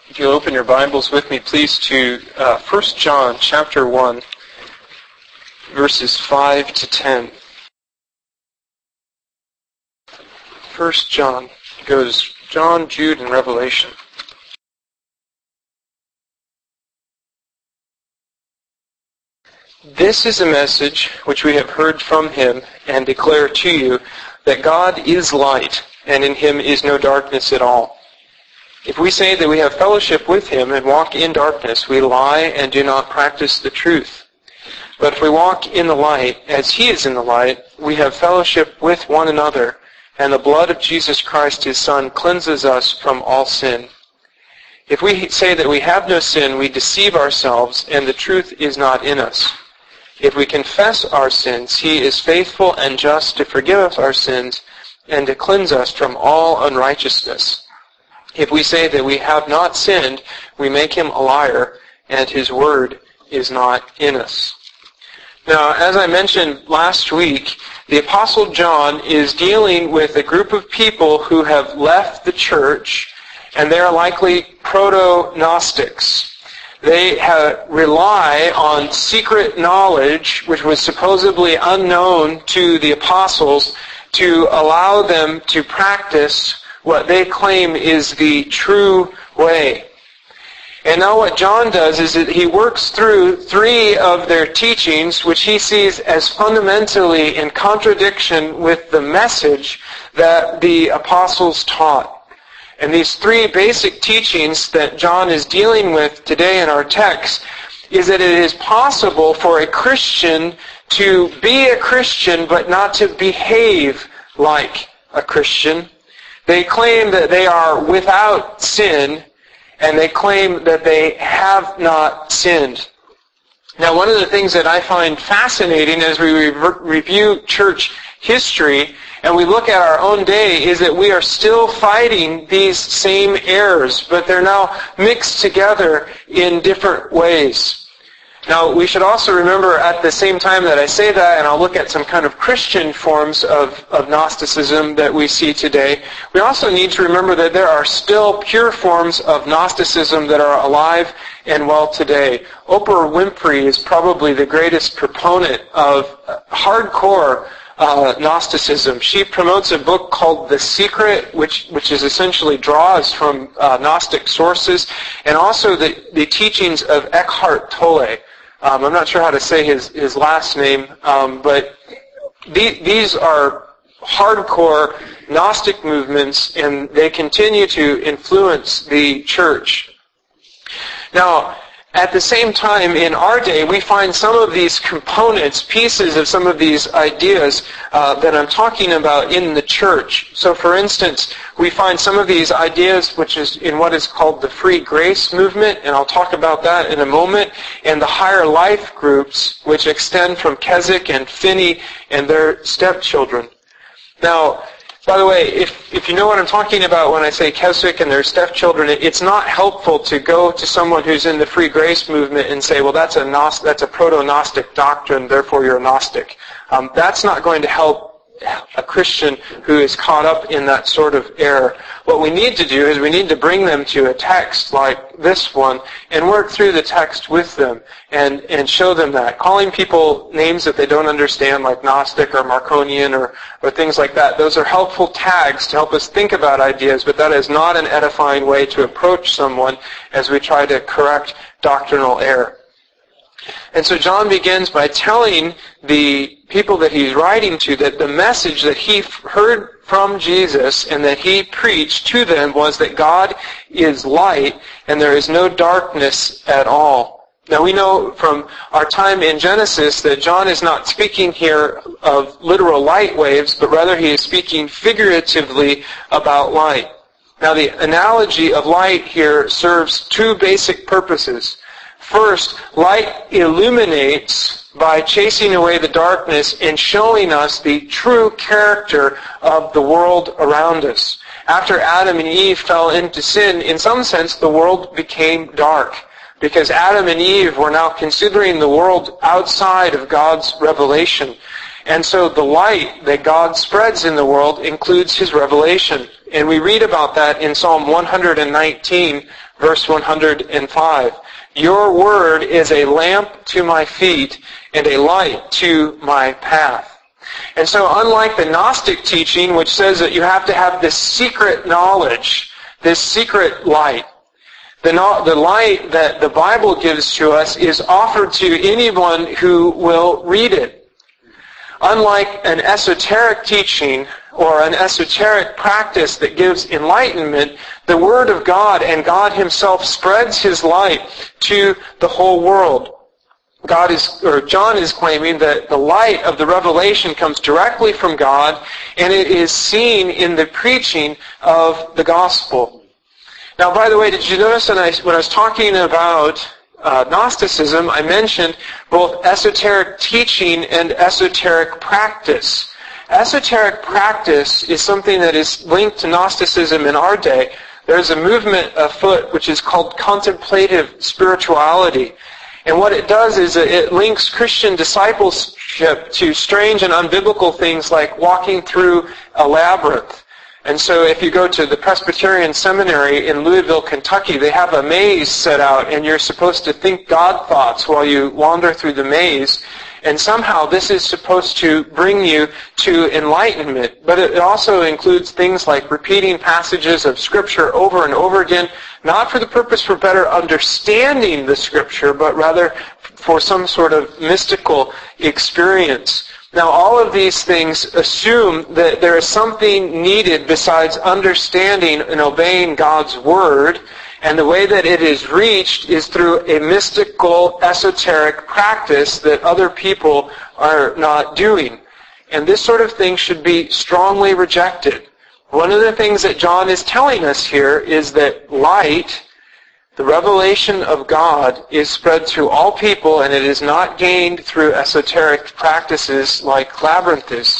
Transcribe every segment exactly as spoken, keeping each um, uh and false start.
If you'll open your Bibles with me, please, to uh, First John chapter one, verses five to ten. First John goes John, Jude, and Revelation. This is a message which we have heard from him and declare to you, that God is light, and in him is no darkness at all. If we say that we have fellowship with him and walk in darkness, we lie and do not practice the truth. But if we walk in the light, as he is in the light, we have fellowship with one another, and the blood of Jesus Christ his Son cleanses us from all sin. If we say that we have no sin, we deceive ourselves, and the truth is not in us. If we confess our sins, he is faithful and just to forgive us our sins and to cleanse us from all unrighteousness. If we say that we have not sinned, we make him a liar, and his word is not in us. Now, as I mentioned last week, the Apostle John is dealing with a group of people who have left the church, and they are likely proto-Gnostics. They have, rely on secret knowledge, which was supposedly unknown to the apostles, to allow them to practice what they claim is the true way. And now what John does is that he works through three of their teachings, which he sees as fundamentally in contradiction with the message that the apostles taught. And these three basic teachings that John is dealing with today in our text is that it is possible for a Christian to be a Christian but not to behave like a Christian. They claim that they are without sin, and they claim that they have not sinned. Now, one of the things that I find fascinating as we re- review church history and we look at our own day is that we are still fighting these same errors, but they're now mixed together in different ways. Now, we should also remember at the same time that I say that, and I'll look at some kind of Christian forms of, of Gnosticism that we see today, we also need to remember that there are still pure forms of Gnosticism that are alive and well today. Oprah Winfrey is probably the greatest proponent of hardcore uh, Gnosticism. She promotes a book called The Secret, which, which is essentially draws from uh, Gnostic sources, and also the, the teachings of Eckhart Tolle. Um, I'm not sure how to say his, his last name, um, but the, these are hardcore Gnostic movements, and they continue to influence the church. Now, at the same time, in our day, we find some of these components, pieces of some of these ideas uh, that I'm talking about in the church. So, for instance, we find some of these ideas, which is in what is called the free grace movement, and I'll talk about that in a moment, and the higher life groups, which extend from Keswick and Finney and their stepchildren. Now, by the way, if, if you know what I'm talking about when I say Keswick and their stepchildren, it, it's not helpful to go to someone who's in the free grace movement and say, well, that's a Gnost- that's a proto-Gnostic doctrine, therefore you're a Gnostic. Um, that's not going to help a Christian who is caught up in that sort of error. What we need to do is we need to bring them to a text like this one and work through the text with them and, and show them that. Calling people names that they don't understand, like Gnostic or Marconian or, or things like that, those are helpful tags to help us think about ideas, but that is not an edifying way to approach someone as we try to correct doctrinal error. And so John begins by telling the people that he's writing to that the message that he heard from Jesus and that he preached to them was that God is light and there is no darkness at all. Now we know from our time in Genesis that John is not speaking here of literal light waves, but rather he is speaking figuratively about light. Now the analogy of light here serves two basic purposes. First, light illuminates by chasing away the darkness and showing us the true character of the world around us. After Adam and Eve fell into sin, in some sense the world became dark because Adam and Eve were now considering the world outside of God's revelation. And so the light that God spreads in the world includes His revelation. And we read about that in Psalm one nineteen, verse one oh five. Your word is a lamp to my feet and a light to my path. And so unlike the Gnostic teaching, which says that you have to have this secret knowledge, this secret light, the, no, the light that the Bible gives to us is offered to anyone who will read it. Unlike an esoteric teaching or an esoteric practice that gives enlightenment, the Word of God and God Himself spreads His light to the whole world. God is, or John is claiming that the light of the revelation comes directly from God, and it is seen in the preaching of the gospel. Now, by the way, did you notice when I, when I was talking about uh, Gnosticism, I mentioned both esoteric teaching and esoteric practice. Esoteric practice is something that is linked to Gnosticism in our day. There's a movement afoot which is called contemplative spirituality. And what it does is it links Christian discipleship to strange and unbiblical things like walking through a labyrinth. And so if you go to the Presbyterian Seminary in Louisville, Kentucky, they have a maze set out, and you're supposed to think God thoughts while you wander through the maze. And somehow this is supposed to bring you to enlightenment. But it also includes things like repeating passages of Scripture over and over again, not for the purpose for better understanding the Scripture, but rather for some sort of mystical experience. Now, all of these things assume that there is something needed besides understanding and obeying God's Word, and the way that it is reached is through a mystical, esoteric practice that other people are not doing. And this sort of thing should be strongly rejected. One of the things that John is telling us here is that light, the revelation of God, is spread to all people, and it is not gained through esoteric practices like labyrinths.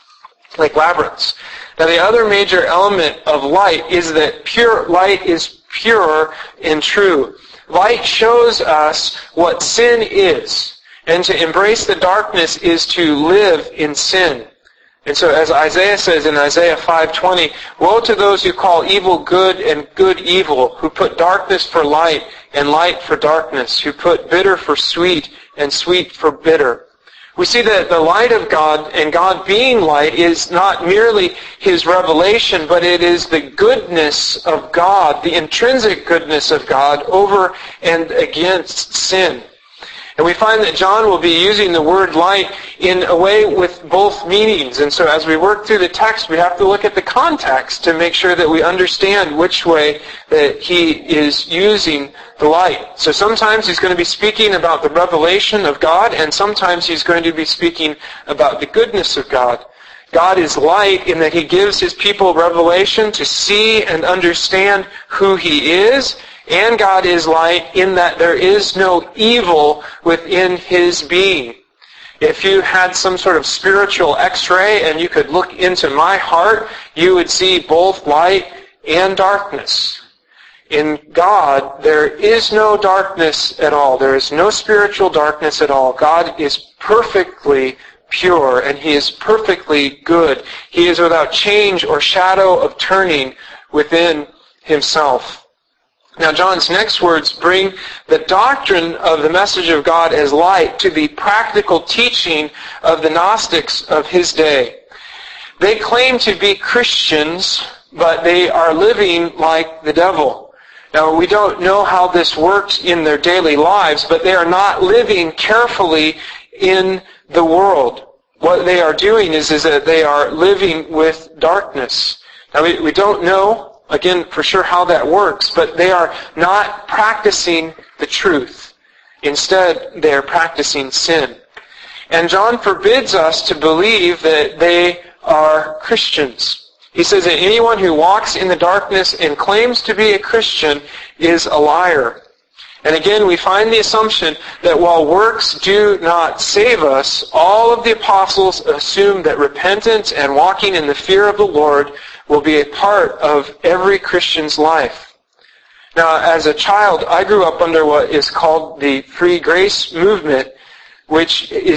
Like labyrinths. Now, the other major element of light is that pure light is pure and true. Light shows us what sin is, and to embrace the darkness is to live in sin. And so as Isaiah says in Isaiah five twenty, woe to those who call evil good and good evil, who put darkness for light and light for darkness, who put bitter for sweet and sweet for bitter. We see that the light of God, and God being light, is not merely His revelation, but it is the goodness of God, the intrinsic goodness of God over and against sin. And we find that John will be using the word light in a way with both meanings. And so as we work through the text, we have to look at the context to make sure that we understand which way that he is using the light. So sometimes he's going to be speaking about the revelation of God, and sometimes he's going to be speaking about the goodness of God. God is light in that He gives His people revelation to see and understand who He is. And God is light in that there is no evil within His being. If you had some sort of spiritual x-ray and you could look into my heart, you would see both light and darkness. In God, there is no darkness at all. There is no spiritual darkness at all. God is perfectly pure, and He is perfectly good. He is without change or shadow of turning within Himself. Now, John's next words bring the doctrine of the message of God as light to the practical teaching of the Gnostics of his day. They claim to be Christians, but they are living like the devil. Now, we don't know how this works in their daily lives, but they are not living carefully in the world. What they are doing is, is that they are living with darkness. Now, we, we don't know, again, for sure how that works, but they are not practicing the truth. Instead, they are practicing sin. And John forbids us to believe that they are Christians. He says that anyone who walks in the darkness and claims to be a Christian is a liar. And again, we find the assumption that while works do not save us, all of the apostles assume that repentance and walking in the fear of the Lord will be a part of every Christian's life. Now, as a child, I grew up under what is called the free grace movement, which is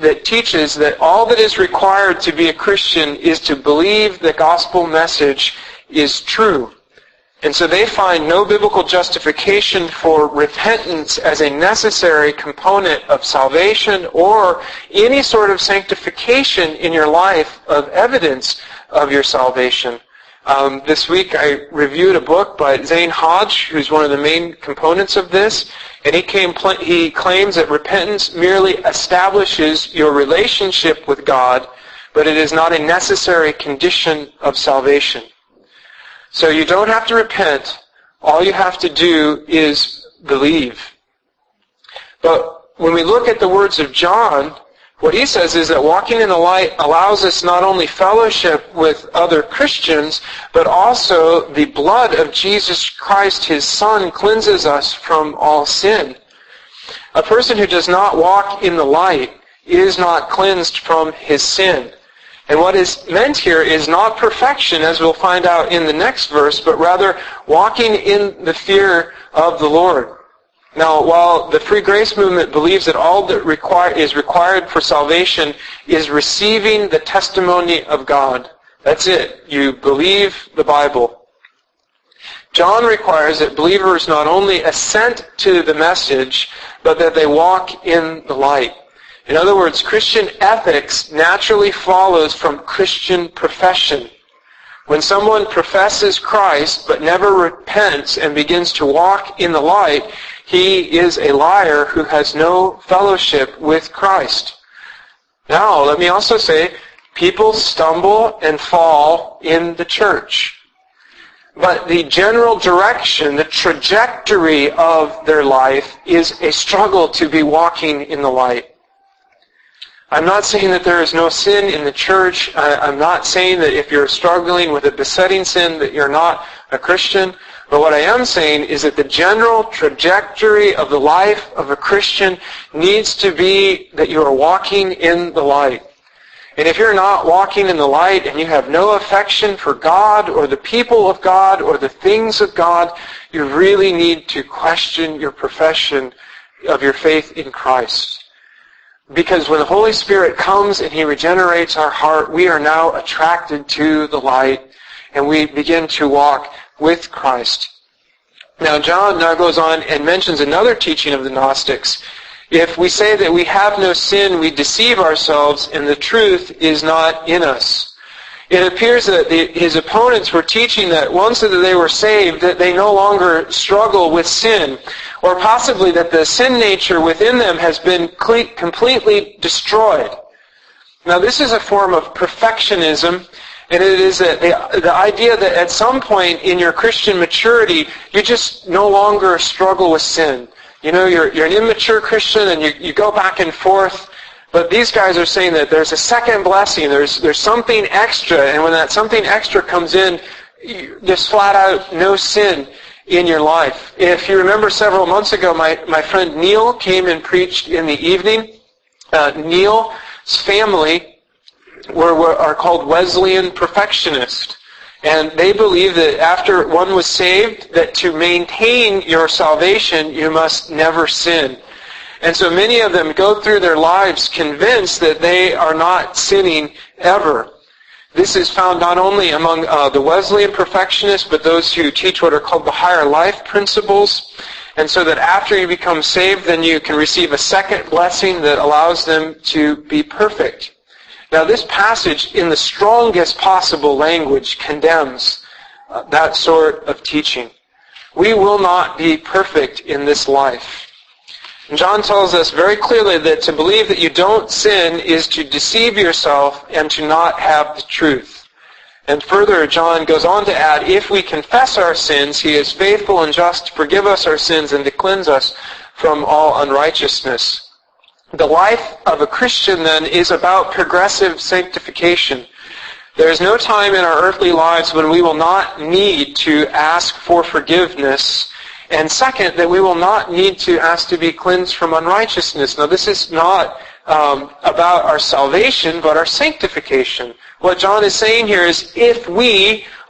that teaches that all that is required to be a Christian is to believe the gospel message is true. And so they find no biblical justification for repentance as a necessary component of salvation or any sort of sanctification in your life of evidence of your salvation. Um, this week I reviewed a book by Zane Hodge, who's one of the main components of this, and he, came, he claims that repentance merely establishes your relationship with God, but it is not a necessary condition of salvation. So you don't have to repent. All you have to do is believe. But when we look at the words of John, what he says is that walking in the light allows us not only fellowship with other Christians, but also the blood of Jesus Christ, His Son, cleanses us from all sin. A person who does not walk in the light is not cleansed from his sin. And what is meant here is not perfection, as we'll find out in the next verse, but rather walking in the fear of the Lord. Now, while the Free Grace Movement believes that all that require, is required for salvation is receiving the testimony of God, that's it. You believe the Bible. John requires that believers not only assent to the message, but that they walk in the light. In other words, Christian ethics naturally follows from Christian profession. When someone professes Christ but never repents and begins to walk in the light, he is a liar who has no fellowship with Christ. Now, let me also say, people stumble and fall in the church. But the general direction, the trajectory of their life is a struggle to be walking in the light. I'm not saying that there is no sin in the church. I'm not saying that if you're struggling with a besetting sin that you're not a Christian. But what I am saying is that the general trajectory of the life of a Christian needs to be that you are walking in the light. And if you're not walking in the light and you have no affection for God or the people of God or the things of God, you really need to question your profession of your faith in Christ. Because when the Holy Spirit comes and He regenerates our heart, we are now attracted to the light and we begin to walk with Christ. Now John now goes on and mentions another teaching of the Gnostics. If we say that we have no sin, we deceive ourselves and the truth is not in us. It appears that the, his opponents were teaching that once that they were saved, that they no longer struggle with sin, or possibly that the sin nature within them has been cle- completely destroyed. Now this is a form of perfectionism, and it is a, the, the idea that at some point in your Christian maturity, you just no longer struggle with sin. You know, you're, you're an immature Christian and you, you go back and forth. But these guys are saying that there's a second blessing, there's there's something extra, and when that something extra comes in, there's flat out no sin in your life. If you remember several months ago, my, my friend Neil came and preached in the evening. Uh, Neil's family were, were are called Wesleyan Perfectionists. And they believe that after one was saved, that to maintain your salvation, you must never sin. And so many of them go through their lives convinced that they are not sinning ever. This is found not only among uh, the Wesleyan perfectionists, but those who teach what are called the higher life principles. And so that after you become saved, then you can receive a second blessing that allows them to be perfect. Now this passage, in the strongest possible language, condemns uh, that sort of teaching. We will not be perfect in this life. And John tells us very clearly that to believe that you don't sin is to deceive yourself and to not have the truth. And further, John goes on to add, if we confess our sins, He is faithful and just to forgive us our sins and to cleanse us from all unrighteousness. The life of a Christian, then, is about progressive sanctification. There is no time in our earthly lives when we will not need to ask for forgiveness. And second, that we will not need to ask to be cleansed from unrighteousness. Now, this is not um, about our salvation, but our sanctification. What John is saying here is, if we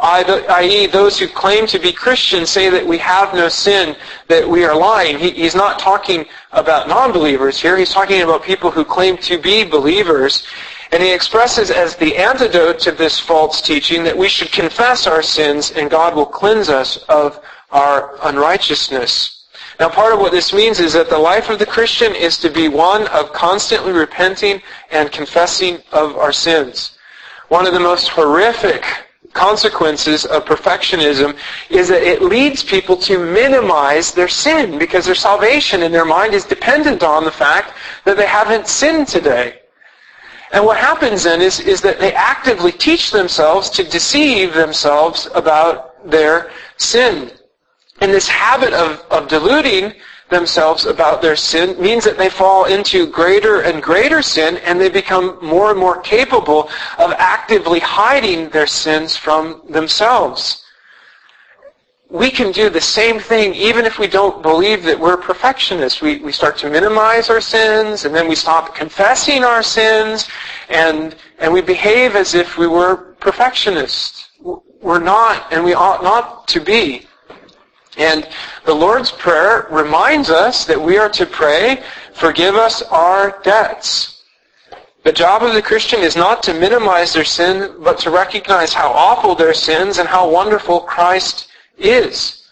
that is those who claim to be Christians say that we have no sin, that we are lying. He, he's not talking about non-believers here. He's talking about people who claim to be believers. And he expresses as the antidote to this false teaching that we should confess our sins and God will cleanse us of our unrighteousness. Now, part of what this means is that the life of the Christian is to be one of constantly repenting and confessing of our sins. One of the most horrific consequences of perfectionism is that it leads people to minimize their sin because their salvation in their mind is dependent on the fact that they haven't sinned today. And what happens then is, is that they actively teach themselves to deceive themselves about their sin. And this habit of, of deluding themselves about their sin means that they fall into greater and greater sin and they become more and more capable of actively hiding their sins from themselves. We can do the same thing even if we don't believe that we're perfectionists. We, we start to minimize our sins and then we stop confessing our sins and, and we behave as if we were perfectionists. We're not, and we ought not to be. And the Lord's Prayer reminds us that we are to pray, forgive us our debts. The job of the Christian is not to minimize their sin, but to recognize how awful their sins and how wonderful Christ is.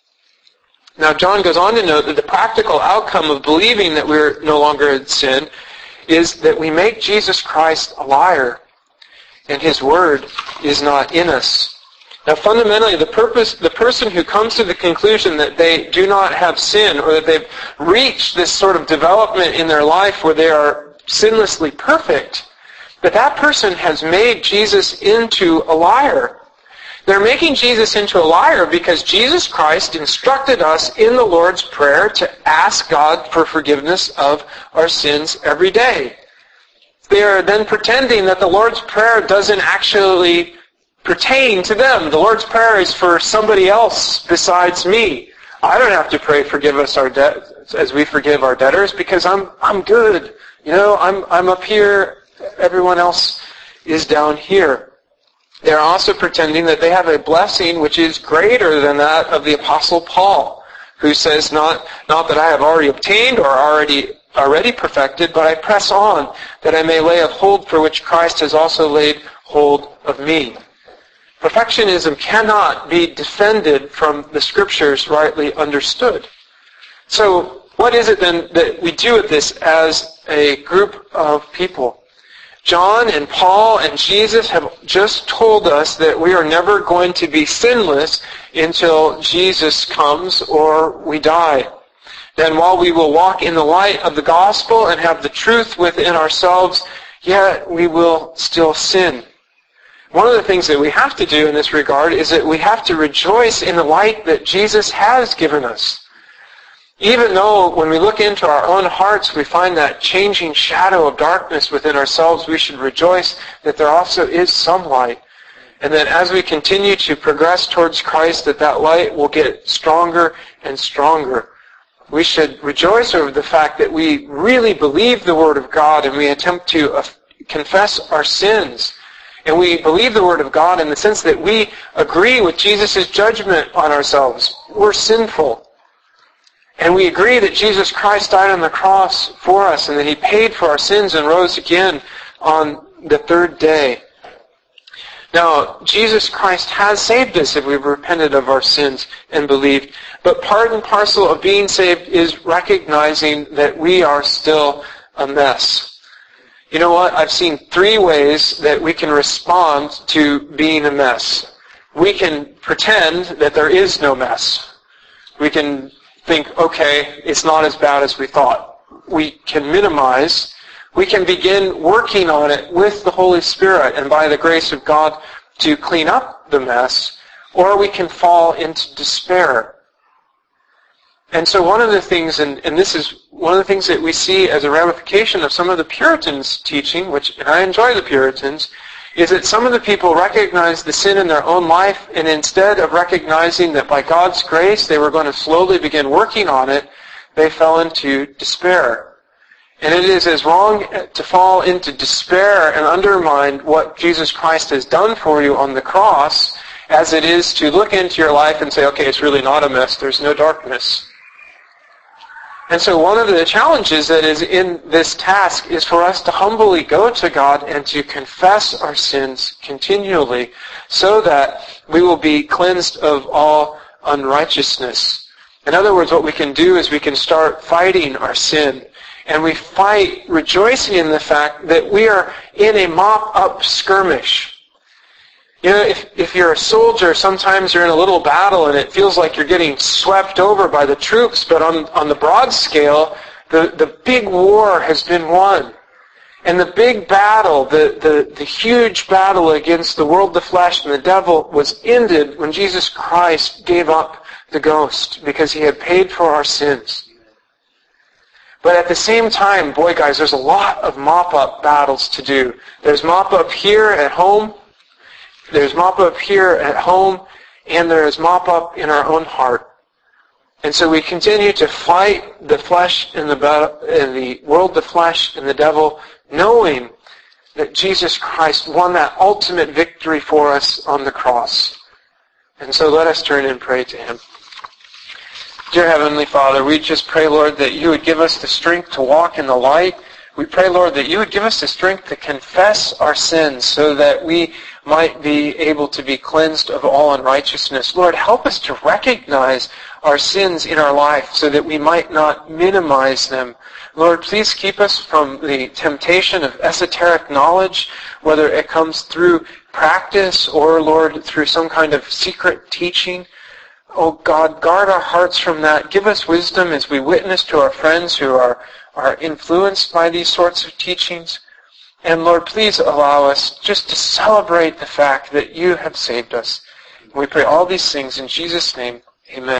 Now, John goes on to note that the practical outcome of believing that we're no longer in sin is that we make Jesus Christ a liar, and His Word is not in us. Now, fundamentally, the purpose, the person who comes to the conclusion that they do not have sin, or that they've reached this sort of development in their life where they are sinlessly perfect, that that person has made Jesus into a liar. They're making Jesus into a liar because Jesus Christ instructed us in the Lord's Prayer to ask God for forgiveness of our sins every day. They are then pretending that the Lord's Prayer doesn't actually pertain to them. The Lord's Prayer is for somebody else besides me. I don't have to pray, forgive us our debts as we forgive our debtors because I'm I'm good. You know, I'm I'm up here, everyone else is down here. They're also pretending that they have a blessing which is greater than that of the Apostle Paul, who says, not not that I have already obtained or already already perfected, but I press on that I may lay a hold for which Christ has also laid hold of me. Perfectionism cannot be defended from the Scriptures rightly understood. So what is it then that we do with this as a group of people? John and Paul and Jesus have just told us that we are never going to be sinless until Jesus comes or we die. Then while we will walk in the light of the gospel and have the truth within ourselves, yet we will still sin. One of the things that we have to do in this regard is that we have to rejoice in the light that Jesus has given us. Even though when we look into our own hearts we find that changing shadow of darkness within ourselves, we should rejoice that there also is some light. And that as we continue to progress towards Christ, that that light will get stronger and stronger. We should rejoice over the fact that we really believe the Word of God and we attempt to uh, confess our sins. And we believe the Word of God in the sense that we agree with Jesus' judgment on ourselves. We're sinful. And we agree that Jesus Christ died on the cross for us and that He paid for our sins and rose again on the third day. Now, Jesus Christ has saved us if we've repented of our sins and believed. But part and parcel of being saved is recognizing that we are still a mess. You know what? I've seen three ways that we can respond to being a mess. We can pretend that there is no mess. We can think, okay, it's not as bad as we thought. We can minimize. We can begin working on it with the Holy Spirit and by the grace of God to clean up the mess, or we can fall into despair. And so one of the things, and, and this is one of the things that we see as a ramification of some of the Puritans' teaching, which, and I enjoy the Puritans, is that some of the people recognized the sin in their own life, and instead of recognizing that by God's grace they were going to slowly begin working on it, they fell into despair. And it is as wrong to fall into despair and undermine what Jesus Christ has done for you on the cross as it is to look into your life and say, okay, it's really not a mess. There's no darkness. And so one of the challenges that is in this task is for us to humbly go to God and to confess our sins continually so that we will be cleansed of all unrighteousness. In other words, what we can do is we can start fighting our sin. And we fight rejoicing in the fact that we are in a mop-up skirmish. You know, if, if you're a soldier, sometimes you're in a little battle and it feels like you're getting swept over by the troops, but on, on the broad scale, the, the big war has been won. And the big battle, the, the, the huge battle against the world, the flesh, and the devil was ended when Jesus Christ gave up the ghost because he had paid for our sins. But at the same time, boy guys, there's a lot of mop-up battles to do. There's mop-up here at home, there's mop-up here at home, and there is mop-up in our own heart. And so we continue to fight the flesh and the, battle, and the world, the flesh, and the devil, knowing that Jesus Christ won that ultimate victory for us on the cross. And so let us turn and pray to Him. Dear Heavenly Father, we just pray, Lord, that you would give us the strength to walk in the light. We pray, Lord, that you would give us the strength to confess our sins so that we might be able to be cleansed of all unrighteousness. Lord, help us to recognize our sins in our life so that we might not minimize them. Lord, please keep us from the temptation of esoteric knowledge, whether it comes through practice or, Lord, through some kind of secret teaching. Oh God, guard our hearts from that. Give us wisdom as we witness to our friends who are, are influenced by these sorts of teachings. And Lord, please allow us just to celebrate the fact that you have saved us. We pray all these things in Jesus' name. Amen.